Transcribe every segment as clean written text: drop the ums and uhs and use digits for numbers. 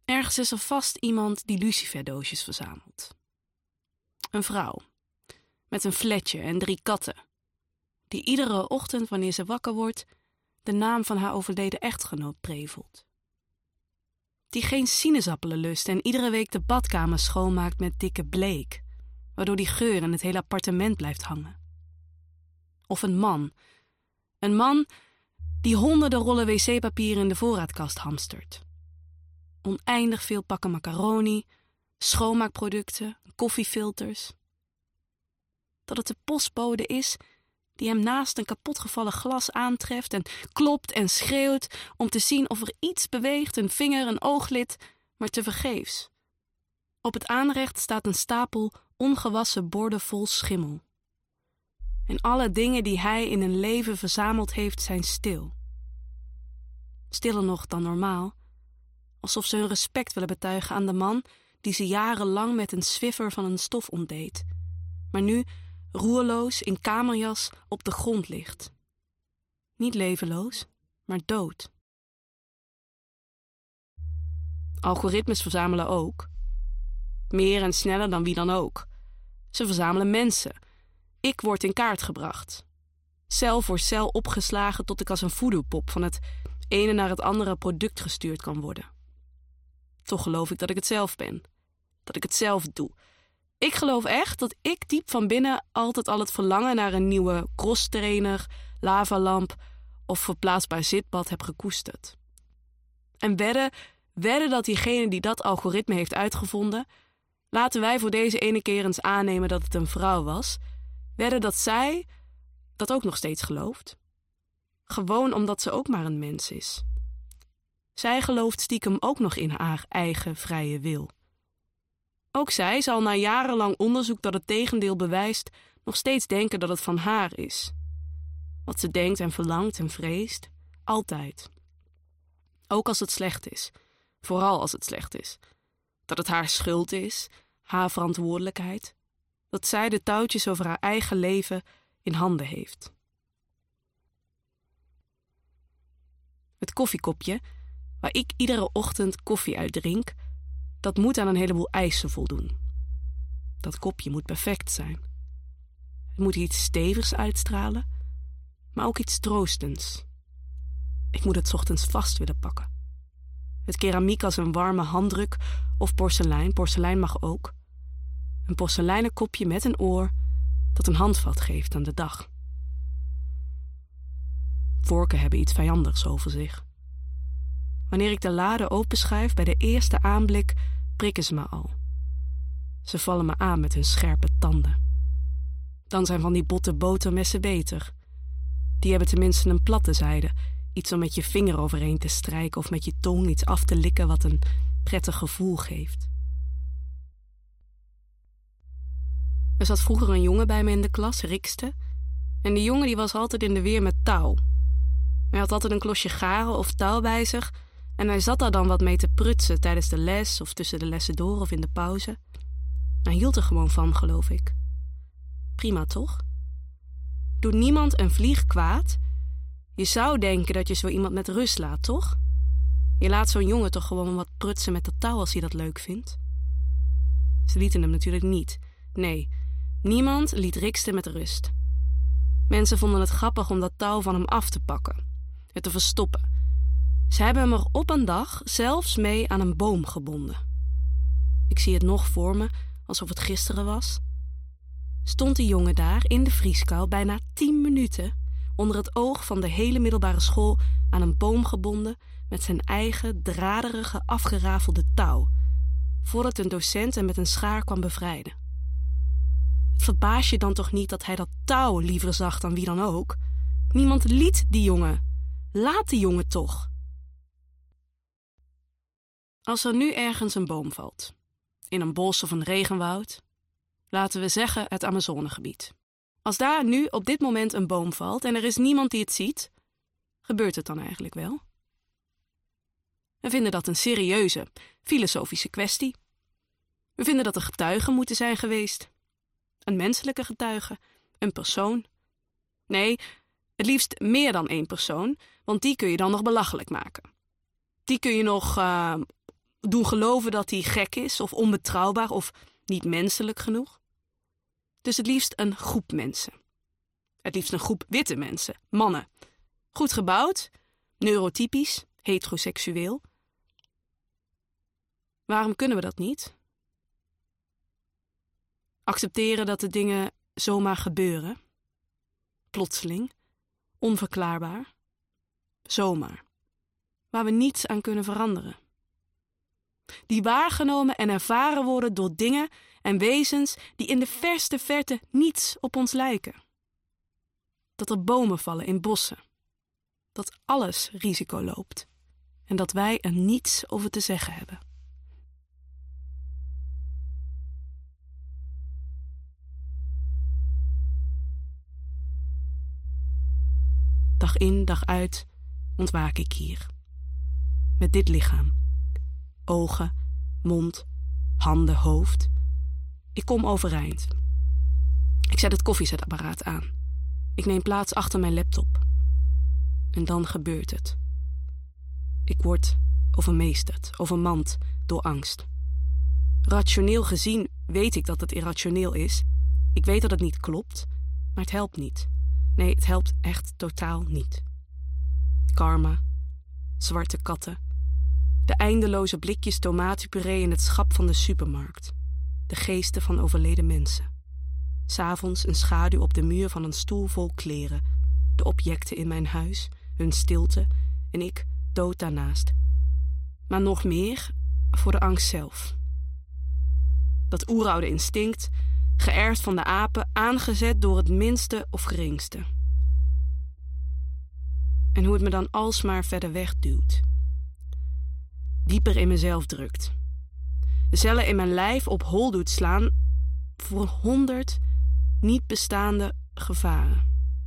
Ergens is er vast iemand die luciferdoosjes verzamelt. Een vrouw, met een flatje en 3 katten, die iedere ochtend wanneer ze wakker wordt, de naam van haar overleden echtgenoot prevelt. Die geen sinaasappelen lust en iedere week de badkamer schoonmaakt met dikke bleek, waardoor die geur in het hele appartement blijft hangen. Of een man die honderden rollen wc-papier in de voorraadkast hamstert. Oneindig veel pakken macaroni, schoonmaakproducten, koffiefilters. Dat het de postbode is die hem naast een kapotgevallen glas aantreft en klopt en schreeuwt om te zien of er iets beweegt, een vinger, een ooglid, maar tevergeefs. Op het aanrecht staat een stapel ongewassen borden vol schimmel. En alle dingen die hij in een leven verzameld heeft zijn stil. Stiller nog dan normaal, alsof ze hun respect willen betuigen aan de man die ze jarenlang met een swiffer van een stof ontdeed, maar nu roerloos in kamerjas op de grond ligt. Niet levenloos, maar dood. Algoritmes verzamelen ook. Meer en sneller dan wie dan ook. Ze verzamelen mensen. Ik word in kaart gebracht. Cel voor cel opgeslagen tot ik als een voodoo-pop van het ene naar het andere product gestuurd kan worden. Toch geloof ik dat ik het zelf ben. Dat ik het zelf doe. Ik geloof echt dat ik diep van binnen altijd al het verlangen naar een nieuwe crosstrainer, lavalamp of verplaatsbaar zitbad heb gekoesterd. En wedden dat diegene die dat algoritme heeft uitgevonden, laten wij voor deze ene keer eens aannemen dat het een vrouw was, wedden dat zij dat ook nog steeds gelooft. Gewoon omdat ze ook maar een mens is. Zij gelooft stiekem ook nog in haar eigen vrije wil. Ook zij zal na jarenlang onderzoek dat het tegendeel bewijst nog steeds denken dat het van haar is. Wat ze denkt en verlangt en vreest, altijd. Ook als het slecht is, vooral als het slecht is. Dat het haar schuld is, haar verantwoordelijkheid. Dat zij de touwtjes over haar eigen leven in handen heeft. Het koffiekopje, waar ik iedere ochtend koffie uit drink, dat moet aan een heleboel eisen voldoen. Dat kopje moet perfect zijn. Het moet iets stevigs uitstralen, maar ook iets troostends. Ik moet het 's ochtends vast willen pakken. Het keramiek als een warme handdruk of porselein mag ook. Een porseleinen kopje met een oor dat een handvat geeft aan de dag. Vorken hebben iets vijandigs over zich. Wanneer ik de lade openschuif, bij de eerste aanblik prikken ze me al. Ze vallen me aan met hun scherpe tanden. Dan zijn van die botte botermessen beter. Die hebben tenminste een platte zijde, iets om met je vinger overheen te strijken of met je tong iets af te likken wat een prettig gevoel geeft. Er zat vroeger een jongen bij me in de klas, Rikste, en die jongen die was altijd in de weer met touw. Hij had altijd een klosje garen of touw bij zich en hij zat daar dan wat mee te prutsen tijdens de les of tussen de lessen door of in de pauze. Hij hield er gewoon van, geloof ik. Prima, toch? Doet niemand een vlieg kwaad? Je zou denken dat je zo iemand met rust laat, toch? Je laat zo'n jongen toch gewoon wat prutsen met dat touw als hij dat leuk vindt? Ze lieten hem natuurlijk niet. Nee, niemand liet Rikste met rust. Mensen vonden het grappig om dat touw van hem af te pakken, het te verstoppen. Ze hebben hem er op een dag zelfs mee aan een boom gebonden. Ik zie het nog voor me, alsof het gisteren was. Stond die jongen daar in de vrieskou bijna 10 minuten onder het oog van de hele middelbare school aan een boom gebonden met zijn eigen draderige afgerafelde touw, voordat een docent hem met een schaar kwam bevrijden. Het verbaast je dan toch niet dat hij dat touw liever zag dan wie dan ook? Niemand liet die jongen. Laat die jongen toch. Als er nu ergens een boom valt, in een bos of een regenwoud, laten we zeggen het Amazonegebied. Als daar nu op dit moment een boom valt en er is niemand die het ziet, gebeurt het dan eigenlijk wel? We vinden dat een serieuze, filosofische kwestie. We vinden dat er getuigen moeten zijn geweest. Een menselijke getuige, een persoon. Nee, het liefst meer dan 1 persoon, want die kun je dan nog belachelijk maken. Die kun je nog doen geloven dat hij gek is of onbetrouwbaar of niet menselijk genoeg. Dus het liefst een groep mensen. Het liefst een groep witte mensen, mannen. Goed gebouwd, neurotypisch, heteroseksueel. Waarom kunnen we dat niet? Accepteren dat de dingen zomaar gebeuren. Plotseling, onverklaarbaar. Zomaar. Waar we niets aan kunnen veranderen. Die waargenomen en ervaren worden door dingen en wezens die in de verste verte niets op ons lijken. Dat er bomen vallen in bossen. Dat alles risico loopt. En dat wij er niets over te zeggen hebben. Dag in, dag uit ontwaak ik hier. Met dit lichaam. Ogen, mond, handen, hoofd. Ik kom overeind. Ik zet het koffiezetapparaat aan. Ik neem plaats achter mijn laptop. En dan gebeurt het. Ik word overmeesterd, overmand door angst. Rationeel gezien weet ik dat het irrationeel is. Ik weet dat het niet klopt, maar het helpt niet. Nee, het helpt echt totaal niet. Karma, zwarte katten, de eindeloze blikjes tomatenpuree in het schap van de supermarkt, de geesten van overleden mensen. 'S Avonds een schaduw op de muur van een stoel vol kleren, de objecten in mijn huis, hun stilte en ik dood daarnaast. Maar nog meer voor de angst zelf. Dat oeroude instinct, geërfd van de apen, aangezet door het minste of geringste. En hoe het me dan alsmaar verder wegduwt. Dieper in mezelf drukt. De cellen in mijn lijf op hol doet slaan voor 100 niet bestaande gevaren.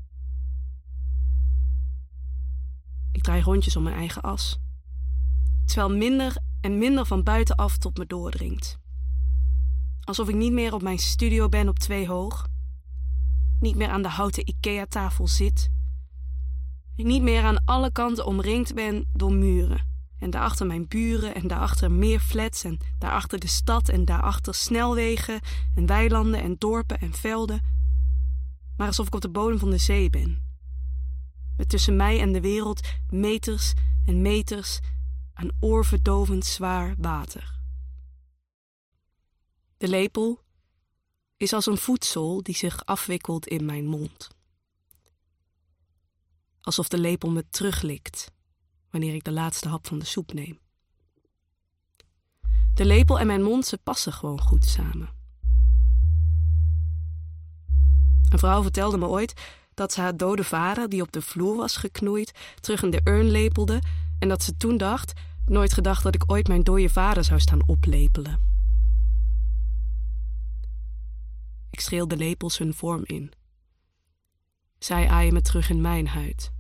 Ik draai rondjes om mijn eigen as. Terwijl minder en minder van buitenaf tot me doordringt. Alsof ik niet meer op mijn studio ben op 2 hoog. Niet meer aan de houten IKEA-tafel zit. Ik niet meer aan alle kanten omringd ben door muren. En daarachter mijn buren en daarachter meer flats en daarachter de stad en daarachter snelwegen en weilanden en dorpen en velden. Maar alsof ik op de bodem van de zee ben. Met tussen mij en de wereld meters en meters aan oorverdovend zwaar water. De lepel is als een voedsel die zich afwikkelt in mijn mond. Alsof de lepel me teruglikt wanneer ik de laatste hap van de soep neem. De lepel en mijn mond, ze passen gewoon goed samen. Een vrouw vertelde me ooit dat ze haar dode vader, die op de vloer was geknoeid, terug in de urn lepelde en dat ze toen nooit gedacht dat ik ooit mijn dode vader zou staan oplepelen. Ik streel de lepels hun vorm in. Zij aaien me terug in mijn huid.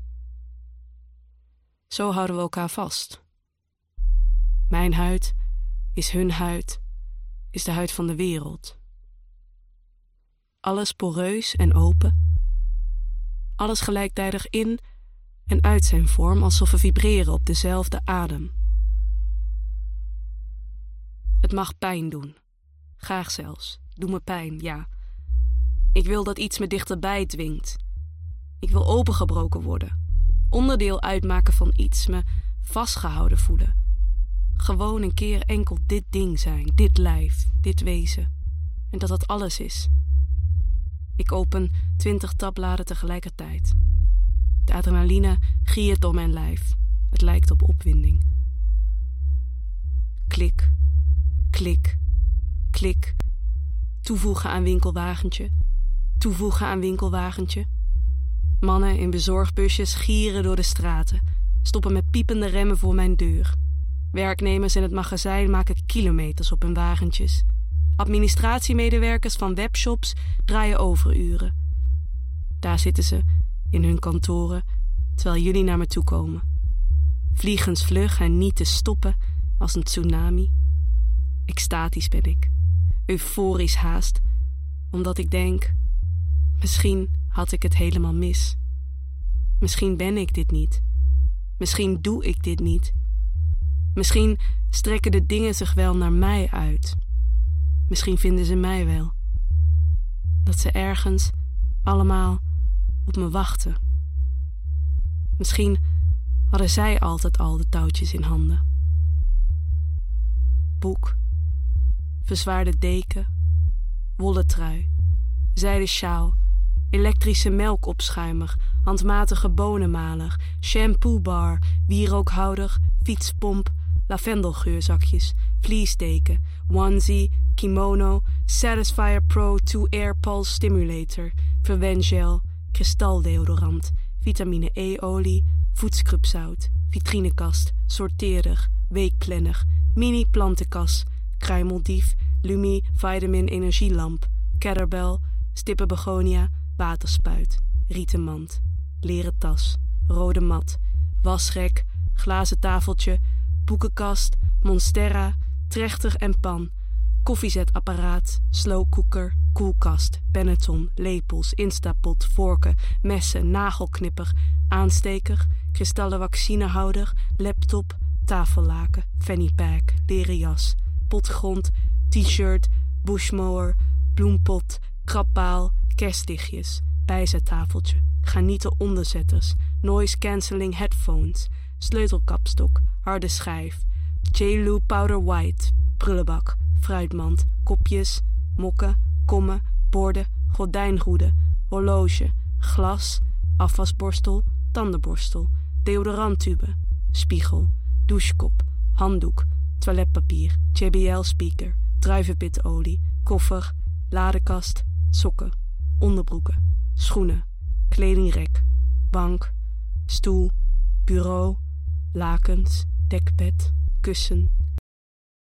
Zo houden we elkaar vast. Mijn huid is hun huid, is de huid van de wereld. Alles poreus en open. Alles gelijktijdig in en uit zijn vorm, alsof we vibreren op dezelfde adem. Het mag pijn doen. Graag zelfs. Doe me pijn, ja. Ik wil dat iets me dichterbij dwingt. Ik wil opengebroken worden. Onderdeel uitmaken van iets, me vastgehouden voelen. Gewoon een keer enkel dit ding zijn, dit lijf, dit wezen. En dat alles is. Ik open 20 tabbladen tegelijkertijd. De adrenaline giert door mijn lijf. Het lijkt op opwinding. Klik, klik, klik. Toevoegen aan winkelwagentje. Toevoegen aan winkelwagentje. Mannen in bezorgbusjes gieren door de straten, stoppen met piepende remmen voor mijn deur. Werknemers in het magazijn maken kilometers op hun wagentjes. Administratiemedewerkers van webshops draaien overuren. Daar zitten ze, in hun kantoren, terwijl jullie naar me toe komen. Vliegensvlug en niet te stoppen als een tsunami. Extatisch ben ik, euforisch haast, omdat ik denk, misschien had ik het helemaal mis. Misschien ben ik dit niet. Misschien doe ik dit niet. Misschien strekken de dingen zich wel naar mij uit. Misschien vinden ze mij wel. Dat ze ergens allemaal op me wachten. Misschien hadden zij altijd al de touwtjes in handen. Boek, verzwaarde deken, wollen trui, zijden sjaal, elektrische melkopschuimer, handmatige bonenmaler, shampoobar, wierookhouder, fietspomp, lavendelgeurzakjes, vliesdeken, onesie, kimono, Satisfyer Pro 2 Air Pulse Stimulator, verwengel, kristaldeodorant, vitamine E-olie, voetscrubzout, vitrinekast, sorteerder, weekplanner, mini-plantenkas, kruimeldief, Lumi Vitamin energielamp, kettlebell, stippenbegonia, waterspuit, rieten mand, leren tas, rode mat, wasrek, glazen tafeltje, boekenkast, monstera, trechter en pan, koffiezetapparaat, slowcooker, koelkast, Benetton, lepels, instapot, vorken, messen, nagelknipper, aansteker, kristallen vaccinehouder, laptop, tafellaken, fannypack, leren jas, potgrond, t-shirt, bushmower, bloempot, krabpaal, kerstdichtjes, bijzettafeltje, granieten onderzetters, noise cancelling headphones, sleutelkapstok, harde schijf, J.Lu powder white, prullenbak, fruitmand, kopjes, mokken, kommen, borden, gordijnroeden, horloge, glas, afwasborstel, tandenborstel, deodorantube, spiegel, douchekop, handdoek, toiletpapier, JBL-speaker, druivenpitolie, koffer, ladekast, sokken, onderbroeken, schoenen, kledingrek, bank, stoel, bureau, lakens, dekbed, kussen,